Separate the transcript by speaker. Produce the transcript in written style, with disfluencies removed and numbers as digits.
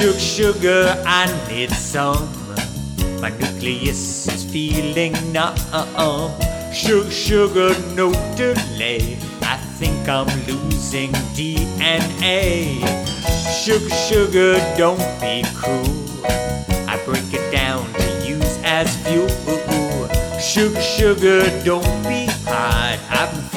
Speaker 1: Sugar, I need some. My nucleus is feeling numb. Sugar, no delay. I think I'm losing DNA. Sugar, don't be cruel. I break it down to use as fuel. Sugar, don't be hard. I've been